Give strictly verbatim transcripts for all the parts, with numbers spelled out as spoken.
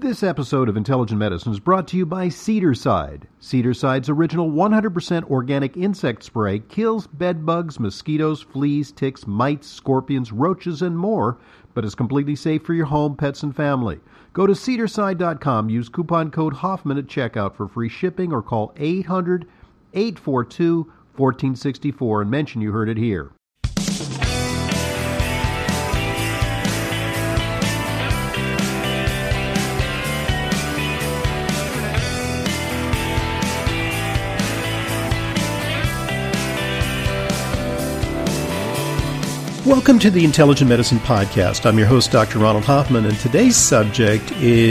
This episode of Intelligent Medicine is brought to you by Cedarside. Cedarside's original one hundred percent organic insect spray kills bedbugs, mosquitoes, fleas, ticks, mites, scorpions, roaches, and more, but is completely safe for your home, pets, and family. Go to cedarside dot com, use coupon code Hoffman at checkout for free shipping, or call eight hundred, eight four two, one four six four and mention you heard it here. Welcome to the Intelligent Medicine Podcast. I'm your host, Doctor Ronald Hoffman, and today's subject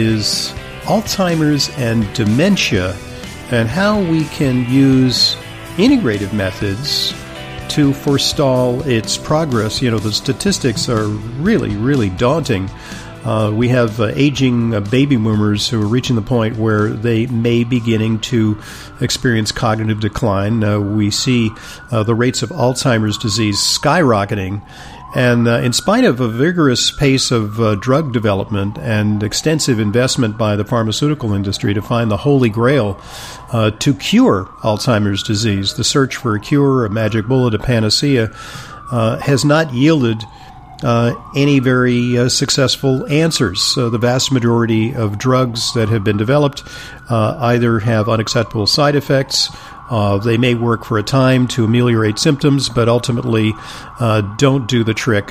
is Alzheimer's and dementia and how we can use integrative methods to forestall its progress. You know, the statistics are really, really daunting. Uh, we have uh, aging uh, baby boomers who are reaching the point where they may be beginning to experience cognitive decline. Uh, we see uh, the rates of Alzheimer's disease skyrocketing. And uh, in spite of a vigorous pace of uh, drug development and extensive investment by the pharmaceutical industry to find the holy grail uh, to cure Alzheimer's disease, the search for a cure, a magic bullet, a panacea, uh, has not yielded Uh, any very uh, successful answers. Uh, the vast majority of drugs that have been developed uh, either have unacceptable side effects, uh, they may work for a time to ameliorate symptoms, but ultimately uh, don't do the trick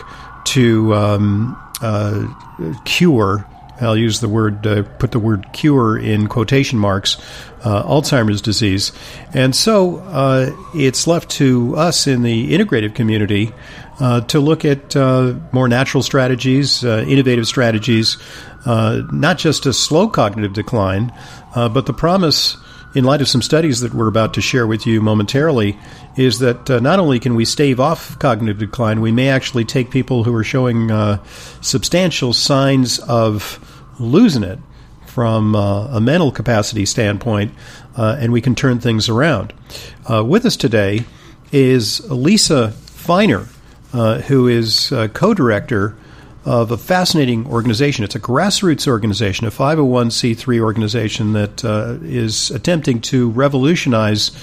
to um, uh, cure, I'll use the word, uh, put the word cure in quotation marks, uh, Alzheimer's disease. And so uh, it's left to us in the integrative community Uh, to look at uh, more natural strategies, uh, innovative strategies, uh, not just to slow cognitive decline, uh, but the promise, in light of some studies that we're about to share with you momentarily, is that uh, not only can we stave off cognitive decline, we may actually take people who are showing uh, substantial signs of losing it from uh, a mental capacity standpoint, uh, and we can turn things around. Uh, with us today is Lisa Feiner, Uh, who is uh, co-director of a fascinating organization. It's a grassroots organization, a five oh one c three organization that uh, is attempting to revolutionize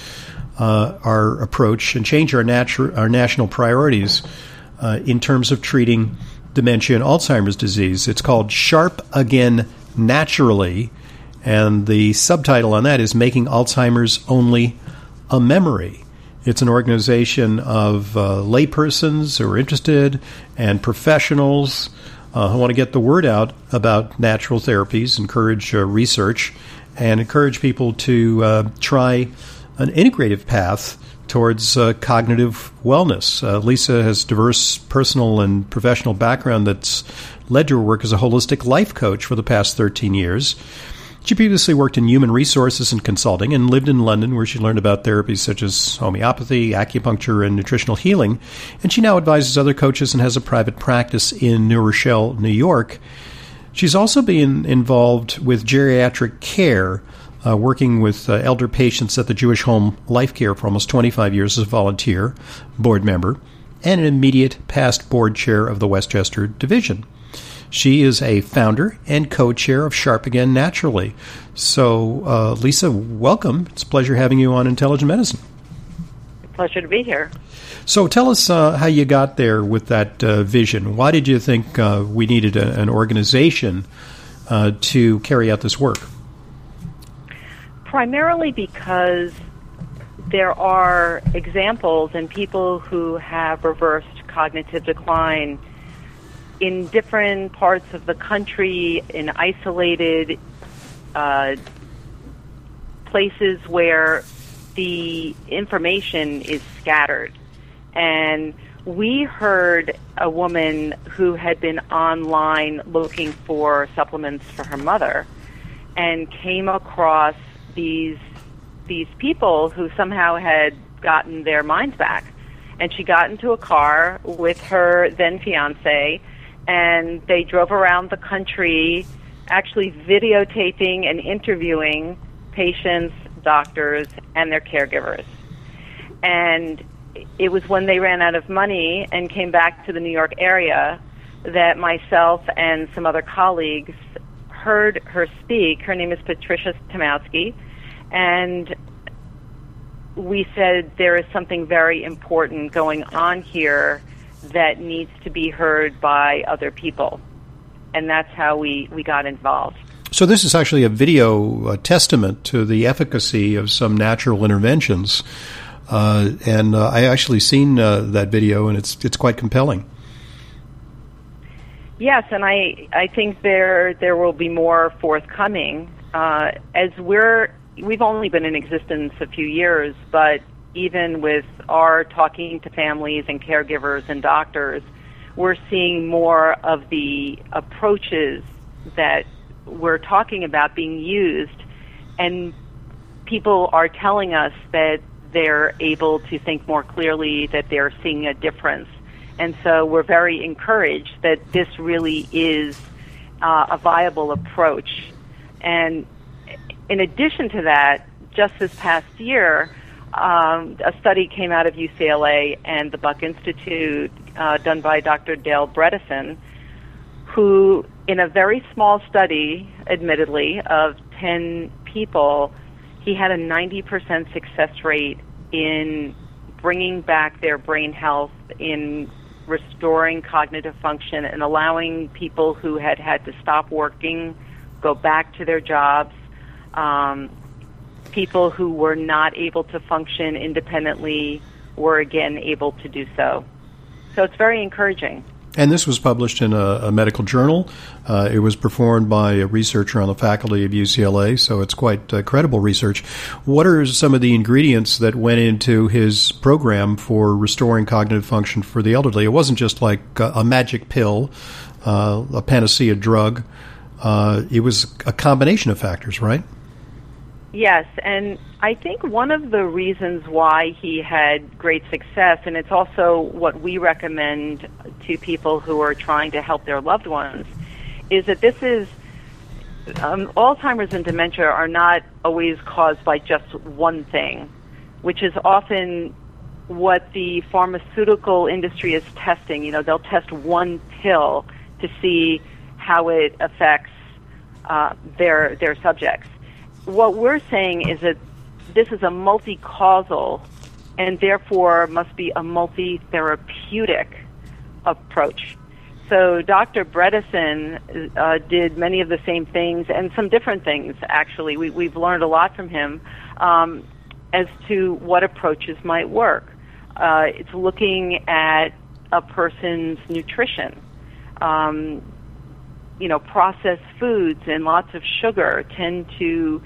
uh, our approach and change our, natu- our national priorities uh, in terms of treating dementia and Alzheimer's disease. It's called Sharp Again Naturally, and the subtitle on that is Making Alzheimer's Only a Memory. It's an organization of uh, laypersons who are interested and professionals uh, who want to get the word out about natural therapies, encourage uh, research, and encourage people to uh, try an integrative path towards uh, cognitive wellness. Uh, Lisa has diverse personal and professional background that's led to her work as a holistic life coach for the past thirteen years. She previously worked in human resources and consulting and lived in London, where she learned about therapies such as homeopathy, acupuncture, and nutritional healing. And she now advises other coaches and has a private practice in New Rochelle, New York. She's also been involved with geriatric care, uh, working with uh, elder patients at the Jewish Home Life Care for almost twenty-five years as a volunteer, board member, and an immediate past board chair of the Westchester Division. She is a founder and co-chair of Sharp Again Naturally. So, uh, Lisa, welcome. It's a pleasure having you on Intelligent Medicine. Pleasure to be here. So tell us uh, how you got there with that uh, vision. Why did you think uh, we needed a, an organization uh, to carry out this work? Primarily because there are examples in people who have reversed cognitive decline in different parts of the country, in isolated uh, places where the information is scattered. And we heard a woman who had been online looking for supplements for her mother and came across these these people who somehow had gotten their minds back. And she got into a car with her then fiancé, and they drove around the country actually videotaping and interviewing patients, doctors, and their caregivers. And it was when they ran out of money and came back to the New York area that myself and some other colleagues heard her speak. Her name is Patricia Tomowski, and we said there is something very important going on here that needs to be heard by other people. And that's how we, we got involved. So this is actually a video a testament to the efficacy of some natural interventions. Uh, and uh, I actually seen uh, that video, and it's it's quite compelling. Yes, and I I think there there will be more forthcoming. Uh, as we're we've only been in existence a few years, but even with our talking to families and caregivers and doctors, we're seeing more of the approaches that we're talking about being used, and people are telling us that they're able to think more clearly, that they're seeing a difference. And so we're very encouraged that this really is uh, a viable approach. And in addition to that, just this past year, um, a study came out of U C L A and the Buck Institute, uh, done by Doctor Dale Bredesen, who, in a very small study, admittedly, of ten people, he had a ninety percent success rate in bringing back their brain health, in restoring cognitive function, and allowing people who had had to stop working go back to their jobs, um, people who were not able to function independently were again able to do so. So it's very encouraging. And this was published in a, a medical journal. Uh, it was performed by a researcher on the faculty of U C L A, so it's quite uh, credible research. What are some of the ingredients that went into his program for restoring cognitive function for the elderly? It wasn't just like a, a magic pill, uh, a panacea drug. Uh, it was a combination of factors, right? Yes, and I think one of the reasons why he had great success, and it's also what we recommend to people who are trying to help their loved ones, is that this is, um, Alzheimer's and dementia are not always caused by just one thing, which is often what the pharmaceutical industry is testing. You know, they'll test one pill to see how it affects uh, their their subjects. What we're saying is that this is a multi-causal and therefore must be a multi-therapeutic approach. So Doctor Bredesen uh, did many of the same things and some different things, actually. We, we've learned a lot from him um, as to what approaches might work. Uh, it's looking at a person's nutrition. Um, you know, processed foods and lots of sugar tend to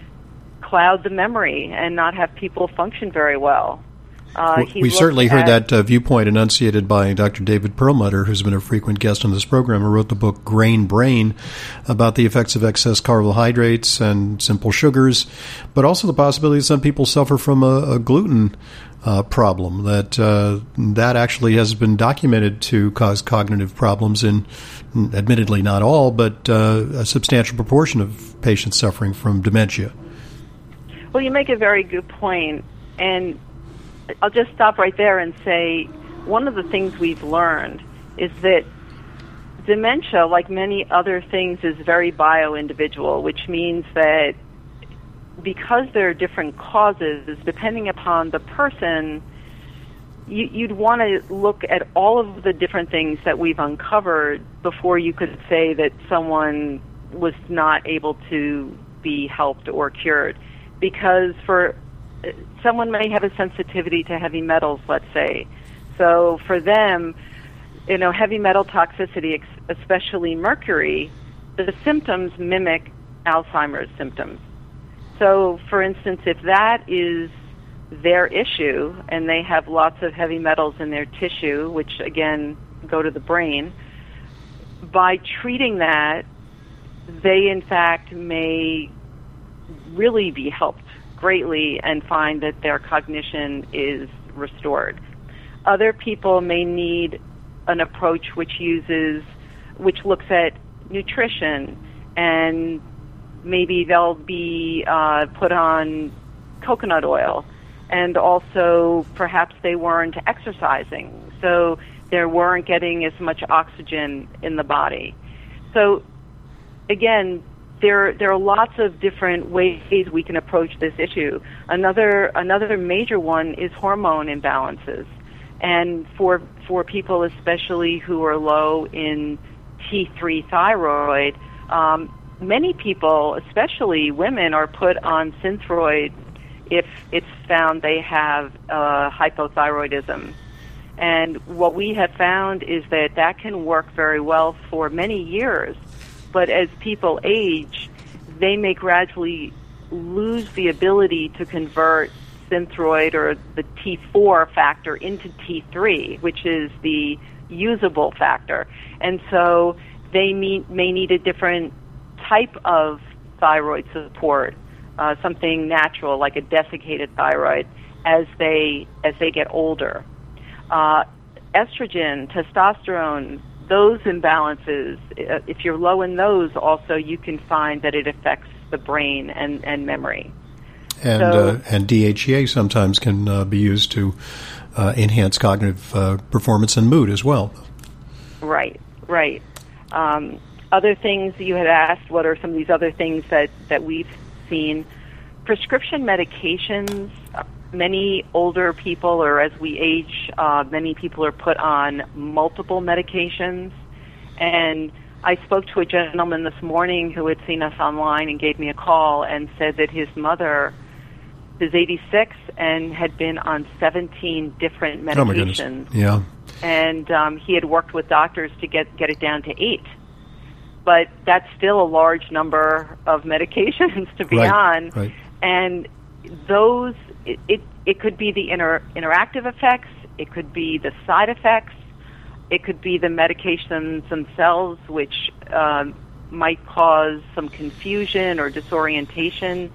cloud the memory and not have people function very well. Uh, we certainly heard that uh, viewpoint enunciated by Doctor David Perlmutter, who's been a frequent guest on this program, who wrote the book Grain Brain about the effects of excess carbohydrates and simple sugars, but also the possibility that some people suffer from a, a gluten uh, problem, that uh, that actually has been documented to cause cognitive problems in, admittedly not all, but uh, a substantial proportion of patients suffering from dementia. Well, you make a very good point, and I'll just stop right there and say one of the things we've learned is that dementia, like many other things, is very bio-individual, which means that because there are different causes, depending upon the person, you, you'd want to look at all of the different things that we've uncovered before you could say that someone was not able to be helped or cured. Because for someone may have a sensitivity to heavy metals, let's say. So for them, you know, heavy metal toxicity, especially mercury, the symptoms mimic Alzheimer's symptoms. So, for instance, if that is their issue and they have lots of heavy metals in their tissue, which, again, go to the brain, by treating that, they, in fact, may really be helped greatly and find that their cognition is restored. Other people may need an approach which uses, which looks at nutrition, and maybe they'll be uh, put on coconut oil, and also perhaps they weren't exercising, so they weren't getting as much oxygen in the body. So again, there there are lots of different ways we can approach this issue. Another another major one is hormone imbalances, and for for people especially who are low in T three thyroid, um, many people, especially women, are put on Synthroid if it's found they have uh, hypothyroidism. And what we have found is that that can work very well for many years, but as people age, they may gradually lose the ability to convert Synthroid or the T four factor into T three, which is the usable factor. And so they may, may need a different type of thyroid support, uh, something natural like a desiccated thyroid, as they as they get older. Uh, estrogen, testosterone, those imbalances, uh, if you're low in those, also you can find that it affects the brain and, and memory. And so, uh, and D H E A sometimes can uh, be used to uh, enhance cognitive uh, performance and mood as well. Right, right. Um, other things you had asked, what are some of these other things that, that we've seen? Prescription medications. Many older people, or as we age, uh, many people are put on multiple medications. And I spoke to a gentleman this morning who had seen us online and gave me a call and said that his mother is eighty-six and had been on seventeen different medications. Oh my goodness. Yeah. And um, he had worked with doctors to get, get it down to eight. But that's still a large number of medications to be right, on. Right. And those, it, it, it could be the inter, interactive effects, it could be the side effects, it could be the medications themselves, which um, might cause some confusion or disorientation.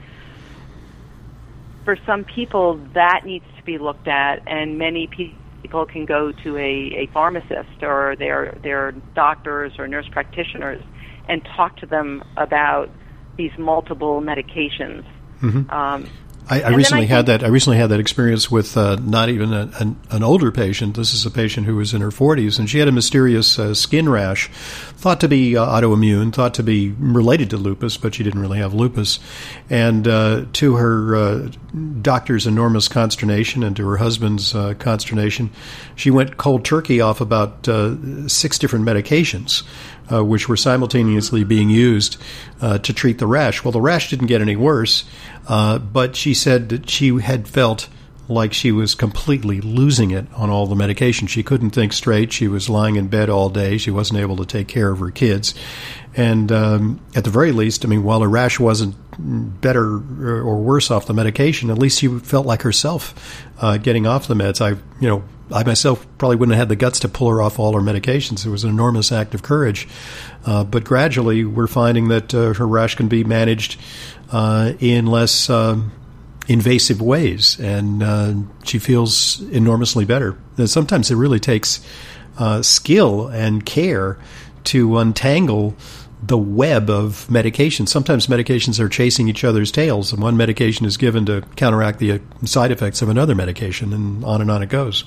For some people, that needs to be looked at, and many people can go to a, a pharmacist or their, their doctors or nurse practitioners and talk to them about these multiple medications. Mm-hmm. Um, I, I recently I had that. I recently had that experience with uh, not even a, an, an older patient. This is a patient who was in her forties, and she had a mysterious uh, skin rash, thought to be uh, autoimmune, thought to be related to lupus, but she didn't really have lupus. And uh, to her uh, doctor's enormous consternation and to her husband's uh, consternation, she went cold turkey off about uh, six different medications, uh, which were simultaneously being used uh, to treat the rash. Well, the rash didn't get any worse. Uh, but she said that she had felt like she was completely losing it on all the medication. She couldn't think straight. She was lying in bed all day. She wasn't able to take care of her kids. And um, at the very least, I mean, while her rash wasn't better or worse off the medication, at least she felt like herself uh, getting off the meds. I, you know, I myself probably wouldn't have had the guts to pull her off all her medications. It was an enormous act of courage. Uh, but gradually, we're finding that uh, her rash can be managed uh, in less um, invasive ways, and uh, she feels enormously better. And sometimes it really takes uh, skill and care to untangle the web of medications. Sometimes medications are chasing each other's tails, and one medication is given to counteract the side effects of another medication, and on and on it goes.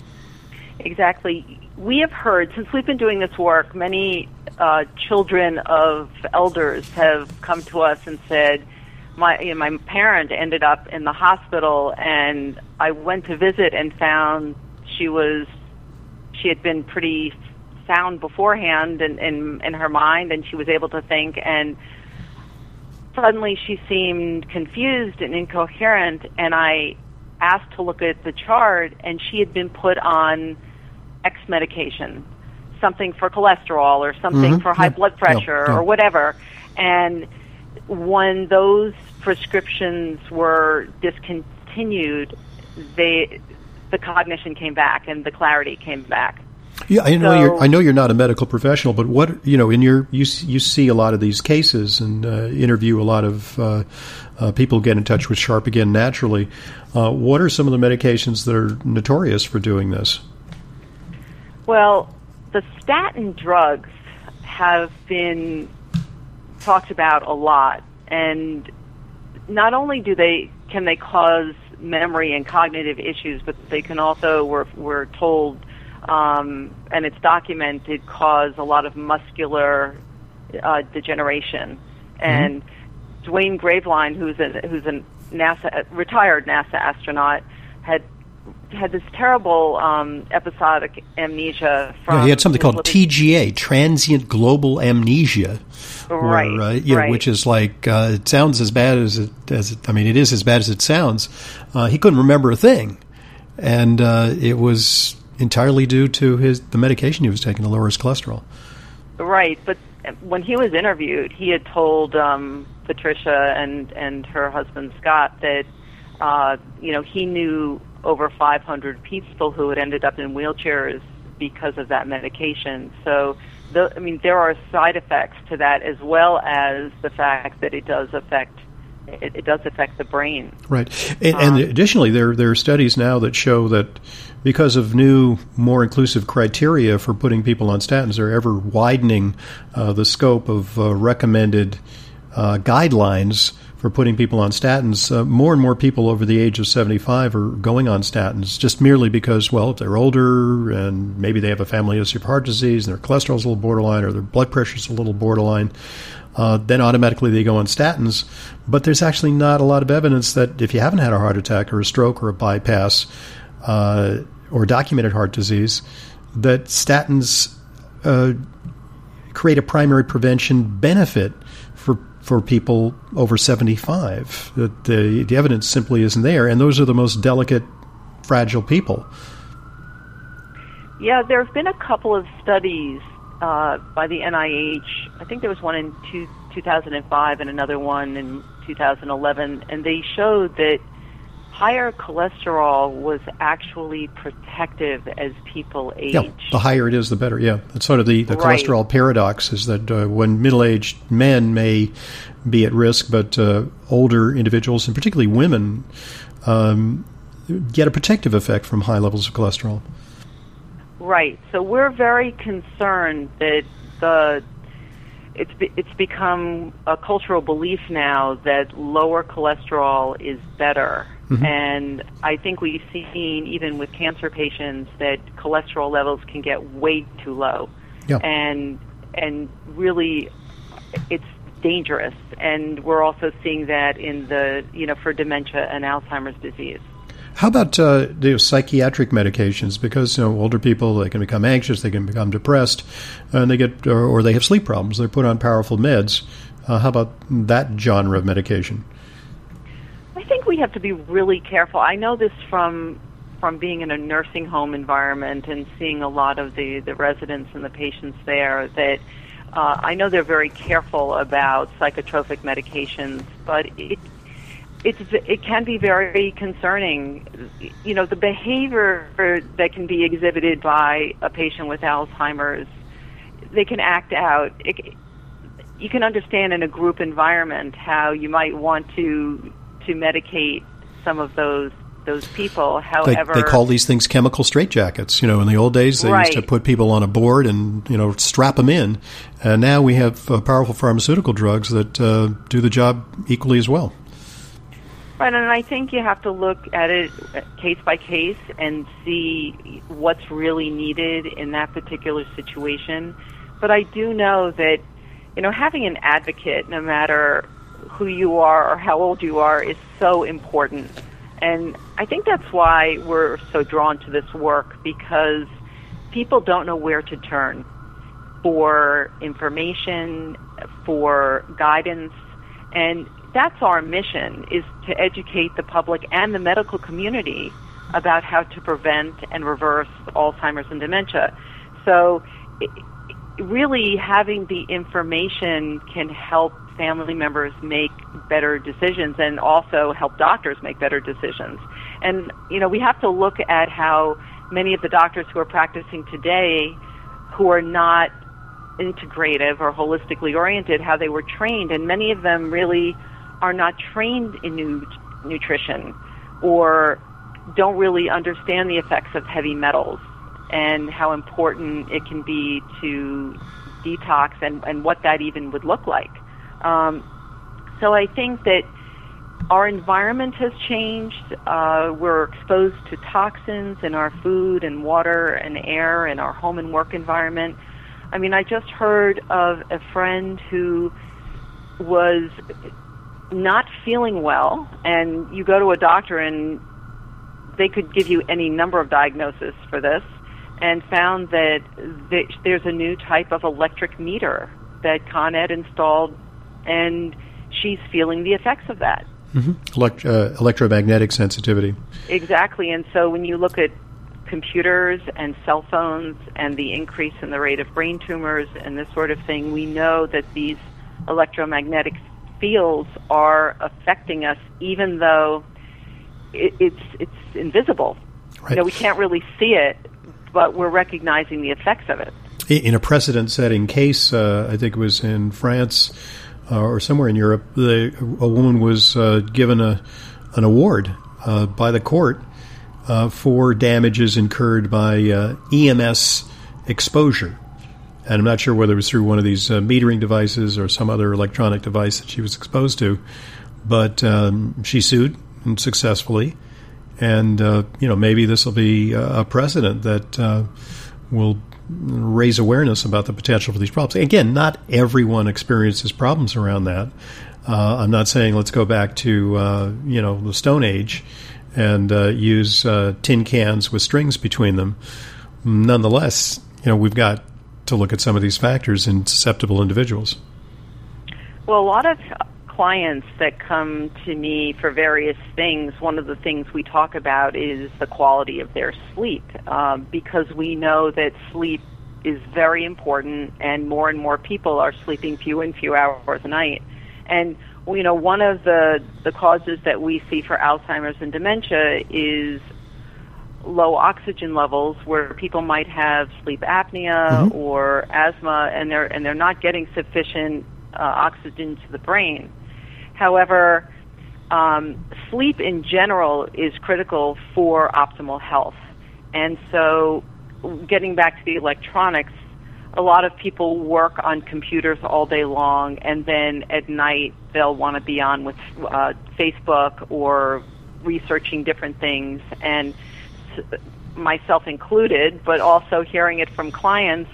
Exactly. We have heard, since we've been doing this work, many uh, children of elders have come to us and said, my you know, my parent ended up in the hospital, and I went to visit and found she was she had been pretty sound beforehand in, in, in her mind, and she was able to think, and suddenly she seemed confused and incoherent, and I asked to look at the chart, and she had been put on X medication, something for cholesterol or something mm-hmm. for high yeah. blood pressure yeah. Yeah. or whatever. And when those prescriptions were discontinued, they, the cognition came back and the clarity came back. Yeah, I know so, you're. I know you're not a medical professional, but what you know in your you you see a lot of these cases and uh, interview a lot of uh, uh, people get in touch with Sharp again naturally. Uh, what are some of the medications that are notorious for doing this? Well, the statin drugs have been talked about a lot, and not only do they can they cause memory and cognitive issues, but they can also we're we're told. Um, and it's documented, cause a lot of muscular uh, degeneration. And mm-hmm. Dwayne Graveline, who's a who's a NASA retired NASA astronaut, had had this terrible um, episodic amnesia. From yeah, he had something called living. T G A, transient global amnesia, right? Where, uh, you right. know, which is like uh, it sounds as bad as it as it, I mean, it is as bad as it sounds. Uh, he couldn't remember a thing, and uh, it was entirely due to his the medication he was taking to lower his cholesterol. Right, but when he was interviewed, he had told um, Patricia and and her husband Scott that uh, you know he knew over five hundred people who had ended up in wheelchairs because of that medication. So, the, I mean, there are side effects to that as well as the fact that it does affect it, it does affect the brain. Right, and, um, and additionally, there there are studies now that show that because of new, more inclusive criteria for putting people on statins, they're ever widening uh, the scope of uh, recommended uh, guidelines for putting people on statins. Uh, more and more people over the age of seventy-five are going on statins just merely because, well, if they're older and maybe they have a family history of heart disease and their cholesterol's a little borderline or their blood pressure's a little borderline, uh, then automatically they go on statins. But there's actually not a lot of evidence that if you haven't had a heart attack or a stroke or a bypass uh, or documented heart disease, that statins uh, create a primary prevention benefit for for people over seventy-five. That the, the evidence simply isn't there, and those are the most delicate, fragile people. Yeah, there have been a couple of studies uh, by the N I H. I think there was one in two, two thousand five and another one in two thousand eleven, and they showed that higher cholesterol was actually protective as people age. Yeah, the higher it is, the better. Yeah, it's sort of the, the right. cholesterol paradox is that uh, when middle-aged men may be at risk, but uh, older individuals, and particularly women, um, get a protective effect from high levels of cholesterol. Right. So we're very concerned that the it's it's become a cultural belief now that lower cholesterol is better. Mm-hmm. And I think we've seen, even with cancer patients, that cholesterol levels can get way too low. Yeah. And and really, it's dangerous. And we're also seeing that in the, you know, for dementia and Alzheimer's disease. How about uh, the psychiatric medications? Because, you know, older people, they can become anxious, they can become depressed, and they get, or, or they have sleep problems. They're put on powerful meds. Uh, how about that genre of medication? I think we have to be really careful. I know this from from being in a nursing home environment and seeing a lot of the, the residents and the patients there, that uh, I know they're very careful about psychotropic medications, but it It's, it can be very concerning. You know, the behavior that can be exhibited by a patient with Alzheimer's, they can act out. It, you can understand in a group environment how you might want to to medicate some of those those people. However, they, they call these things chemical straitjackets. You know, in the old days, they right. used to put people on a board and, you know, strap them in. And now we have uh, powerful pharmaceutical drugs that uh, do the job equally as well. Right, and I think you have to look at it case by case and see what's really needed in that particular situation. But I do know that, you know, having an advocate, no matter who you are or how old you are, is so important. And I think that's why we're so drawn to this work, because people don't know where to turn for information, for guidance, and that's our mission, is to educate the public and the medical community about how to prevent and reverse Alzheimer's and dementia. So it, really having the information can help family members make better decisions and also help doctors make better decisions. And, you know, we have to look at how many of the doctors who are practicing today who are not integrative or holistically oriented, how they were trained, and many of them really are not trained in nu- nutrition or don't really understand the effects of heavy metals and how important it can be to detox and, and what that even would look like. Um, so I think that our environment has changed. Uh, we're exposed to toxins in our food and water and air in our home and work environment. I mean, I just heard of a friend who was not feeling well, and you go to a doctor and they could give you any number of diagnoses for this, and found that there's a new type of electric meter that Con Ed installed, and she's feeling the effects of that. Mm-hmm. Elect- uh, electromagnetic sensitivity. Exactly, and so when you look at computers and cell phones and the increase in the rate of brain tumors and this sort of thing, we know that these electromagnetic fields are affecting us, even though it, it's it's invisible. Right. You know, we can't really see it, but we're recognizing the effects of it. In a precedent-setting case, uh, I think it was in France uh, or somewhere in Europe, the, a woman was uh, given a an award uh, by the court uh, for damages incurred by uh, E M S exposure. And I'm not sure whether it was through one of these uh, metering devices or some other electronic device that she was exposed to, but um, she sued successfully. And, uh, you know, maybe this will be a precedent that uh, will raise awareness about the potential for these problems. Again, not everyone experiences problems around that. Uh, I'm not saying let's go back to, uh, you know, the Stone Age and uh, use uh, tin cans with strings between them. Nonetheless, you know, we've got to look at some of these factors in susceptible individuals. Well, a lot of clients that come to me for various things, one of the things we talk about is the quality of their sleep, um, because we know that sleep is very important, and more and more people are sleeping few and few hours a night. And, you know, one of the, the causes that we see for Alzheimer's and dementia is low oxygen levels, where people might have sleep apnea mm-hmm. or asthma, and they're and they're not getting sufficient uh, oxygen to the brain. However, um, sleep in general is critical for optimal health. And so, getting back to the electronics, a lot of people work on computers all day long, and then at night they'll want to be on with uh, Facebook or researching different things, and myself included, but also hearing it from clients,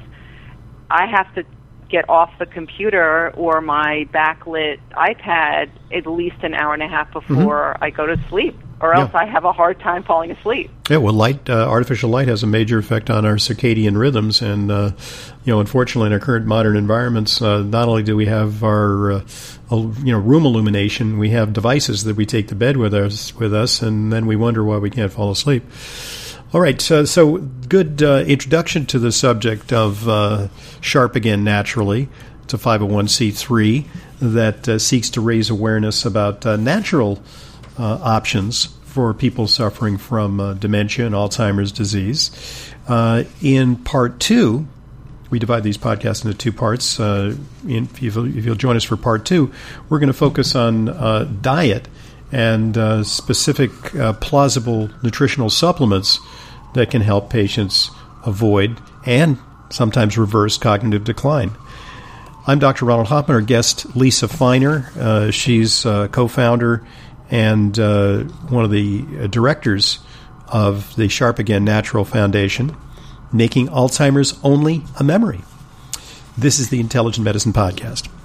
I have to get off the computer or my backlit iPad at least an hour and a half before mm-hmm. I go to sleep, or else yeah. I have a hard time falling asleep. Yeah, well, light, uh, artificial light has a major effect on our circadian rhythms, and uh, you know, unfortunately, in our current modern environments, uh, not only do we have our uh, you know room illumination, we have devices that we take to bed with us, with us, and then we wonder why we can't fall asleep. All right, so, so good uh, introduction to the subject of uh, Sharp Again Naturally. It's a five oh one c three that uh, seeks to raise awareness about uh, natural uh, options for people suffering from uh, dementia and Alzheimer's disease. Uh, in part two, we divide these podcasts into two parts. Uh, in, if, you'll, if you'll join us for part two, we're going to focus on uh, diet and uh, specific uh, plausible nutritional supplements that can help patients avoid and sometimes reverse cognitive decline. I'm Doctor Ronald Hoffman. Our guest, Lisa Feiner. Uh, she's uh, co-founder and uh, one of the directors of the Sharp Again Natural Foundation, making Alzheimer's only a memory. This is the Intelligent Medicine Podcast.